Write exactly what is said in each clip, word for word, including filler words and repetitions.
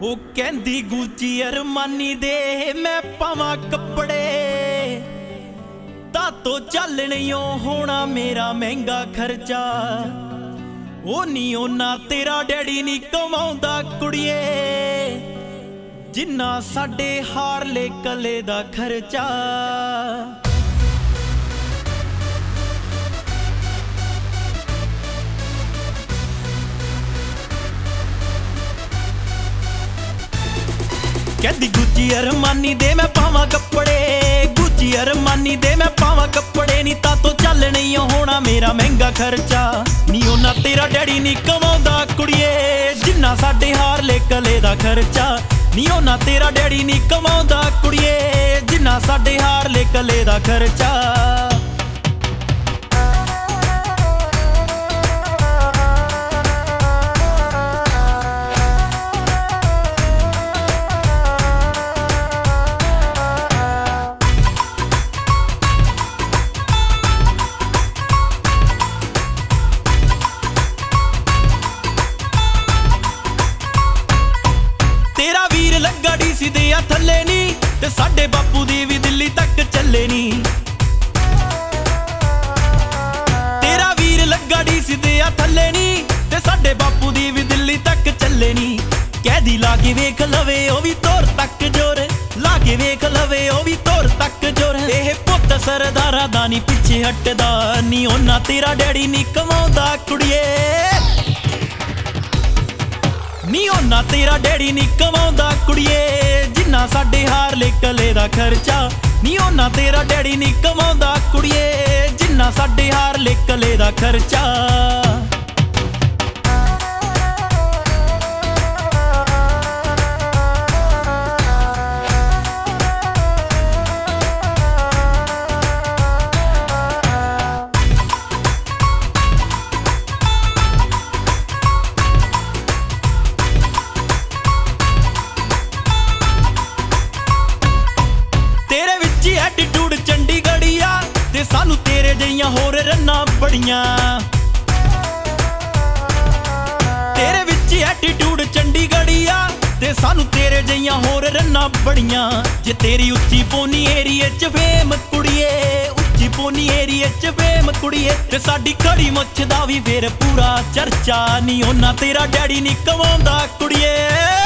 ਉਹ ਕਹਿੰਦੀ ਗੁੱਚੀ ਅਰਮਾਨੀ ਦੇ ਮੈਂ ਪਾਵਾਂ ਕੱਪੜੇ ਤਾਂ ਤੋ ਚੱਲਣਿਓ ਹੋਣਾ ਮੇਰਾ ਮਹਿੰਗਾ ਖਰਚਾ। ਉਹ ਨੀ ਉਹਨਾਂ ਤੇਰਾ ਡੈਡੀ ਨੀ ਕਮਾਉਂਦਾ ਕੁੜੀਏ ਜਿੰਨਾ ਸਾਡੇ ਹਾਰਲੇ ਕਲੇ ਦਾ ਖਰਚਾ। कहती गुच्ची अरमानी दे मैं पावां कपड़े, गुच्ची अरमानी दे मैं पावां कपड़े नी ता तो चल नहीं होना मेरा महंगा खर्चा। नी ओना तेरा डैडी नी कमाउंदा कुड़िए जिन्ना साडे हारले कले दा खर्चा। नी ओना तेरा डैडी नी कमाउंदा कुड़िए जिन्ना साडे हारले कले दा खर्चा। ਲੱਗਾ ਡੀਸੀ ਦੇ ਆ ਥੱਲੇ ਨੀ ਤੇ ਸਾਡੇ ਬਾਪੂ ਦੀ ਵੀ ਦਿੱਲੀ ਤੱਕ ਚੱਲੇ ਨੀ। ਤੇਰਾ ਵੀਰ ਲੱਗਾ ਡੀਸੀ ਦੇ ਆ ਥੱਲੇ ਨੀ ਤੇ ਸਾਡੇ ਬਾਪੂ ਦੀ ਵੀ ਦਿੱਲੀ ਤੱਕ ਚੱਲੇ ਨੀ। ਕਹਿਦੀ ਲਾ ਕੇ ਵੇਖ ਲਵੇ ਉਹ ਵੀ ਤੋਰ ਤੱਕ ਜੋਰ, ਲਾ ਕੇ ਵੇਖ ਲਵੇ ਉਹ ਵੀ ਤੋਰ ਤੱਕ ਜੋਰ। ਇਹ ਪੁੱਤ ਸਰਦਾਰਾਂ ਦਾ ਨੀ ਪਿੱਛੇ ਹਟਦਾ ਨੀ ਉਹਨਾਂ ਤੇਰਾ ਡੈਡੀ ਨੀ ਕਮਾਉਂਦਾ ਕੁੜੀਏ। ਨੀ ਉਹਨਾਂ ਤੇਰਾ ਡੈਡੀ ਨੀ ਕਮਾਉਂਦਾ ਕੁੜੀਏ ਜਿੰਨਾ ਸਾਡੇ ਹਾਰਲੇ ਕਲੇ ਦਾ ਖਰਚਾ। ਨੀ ਉਹਨਾਂ ਤੇਰਾ ਡੈਡੀ ਨੀ ਕਮਾਉਂਦਾ ਕੁੜੀਏ ਜਿੰਨਾ ਸਾਡੇ ਹਾਰਲੇ ਕਲੇ ਦਾ ਖਰਚਾ। ਐਟੀਟਿਊਡ ਚੰਡੀਗੜ੍ਹੀ ਆ ਤੇ ਸਾਨੂੰ ਤੇਰੇ ਜਿਹੀਆਂ ਹੋਰ ਰੰਨਾਂ ਬੜੀਆਂ। ਤੇਰੇ ਵਿੱਚ ਐਟੀਟਿਊਡ ਚੰਡੀਗੜ੍ਹੀ ਆ ਤੇ ਸਾਨੂੰ ਤੇਰੇ ਜਿਹੀਆਂ ਹੋਰ ਰੰਨਾਂ ਬੜੀਆਂ। ਜੇ ਤੇਰੀ ਉੱਚੀ ਪੋਨੀ ਏਰੀਏ ਚ ਫੇਮ ਕੁੜੀਏ, ਉੱਚੀ ਪੋਨੀ ਏਰੀਏ ਚ ਫੇਮ ਕੁੜੀਏ ਤੇ ਸਾਡੀ ਖੜੀ ਮੁੱਛ ਦਾ ਵੀ ਫੇਰ ਪੂਰਾ ਚਰਚਾ। ਨੀ ਉਹਨਾਂ ਤੇਰਾ ਡੈਡੀ ਨੀ ਕਮਾਉਂਦਾ ਕੁੜੀਏ।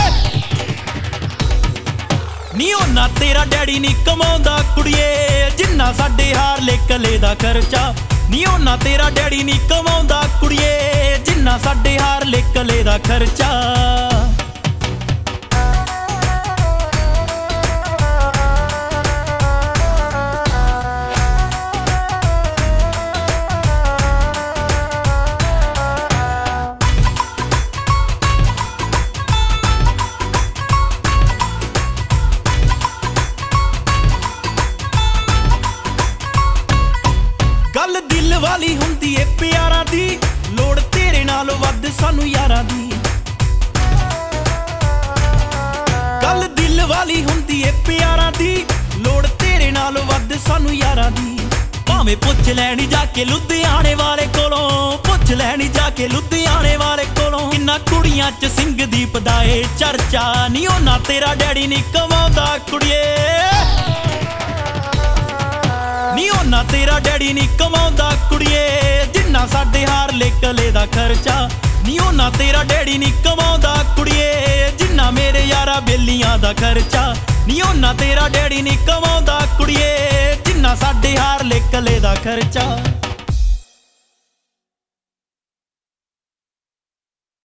ਨੀ ਉਹਨਾਂ ਤੇਰਾ ਡੈਡੀ ਨੀ ਕਮਾਉਂਦਾ ਕੁੜੀਏ ਜਿੰਨਾ ਸਾਡੇ ਹਾਰਲੇ ਕਲੇ ਦਾ ਖਰਚਾ। ਨੀ ਉਹਨਾਂ ਤੇਰਾ ਡੈਡੀ ਨੀ ਕਮਾਉਂਦਾ ਕੁੜੀਏ ਜਿੰਨਾ ਸਾਡੇ ਹਾਰਲੇ ਕਲੇ ਦਾ ਖਰਚਾ। ਗੱਲ ਦਿਲ ਵਾਲੀ ਹੁੰਦੀ ਏ ਪਿਆਰਾਂ ਦੀ, ਲੋੜ ਤੇਰੇ ਨਾਲੋਂ ਵੱਧ ਸਾਨੂੰ ਯਾਰਾਂ ਦੀ। ਗੱਲ ਦਿਲ ਵਾਲੀ ਹੁੰਦੀ ਏ ਪਿਆਰਾਂ ਦੀ, ਲੋੜ ਤੇਰੇ ਨਾਲੋਂ ਵੱਧ ਸਾਨੂੰ ਯਾਰਾਂ ਦੀ। ਭਾਵੇਂ ਪੁੱਛ ਲੈਣੀ ਜਾ ਕੇ ਲੁਧਿਆਣੇ ਵਾਲੇ ਕੋਲੋਂ, ਪੁੱਛ ਲੈਣੀ ਜਾ ਕੇ ਲੁਧਿਆਣੇ ਵਾਲੇ ਕੋਲੋਂ ਕਿੰਨਾ ਕੁੜੀਆਂ ਚ ਸਿੰਘਦੀਪ ਦਾ ਏ ਚਰਚਾ। ਨੀ ਉਹਨਾਂ ਤੇਰਾ ਡੈਡੀ ਨੀ ਕਮਾਉਂਦਾ ਕੁੜੀਏ। ਨੀ ਉਹਨਾਂ ਤੇਰਾ ਡੈਡੀ ਨੀ ਕਮਾਉਂਦਾ ਕੁੜੀਏ ਜਿੰਨਾ ਸਾਡੇ ਹਾਰਲੇ ਕਲੇ ਦਾ ਖਰਚਾ। ਨੀ ਉਹਨਾਂ ਤੇਰਾ ਡੈਡੀ ਨੀ ਕਮਾਉਂਦਾ ਕੁੜੀਏ ਜਿੰਨਾ ਮੇਰੇ ਯਾਰਾਂ ਬੇਲੀਆਂ ਦਾ ਖਰਚਾ। ਨੀ ਉਹਨਾਂ ਤੇਰਾ ਡੈਡੀ ਨੀ ਕਮਾਉਂਦਾ ਕੁੜੀਏ ਜਿੰਨਾ ਸਾਡੇ ਹਾਰਲੇ ਕਲੇ ਦਾ ਖਰਚਾ।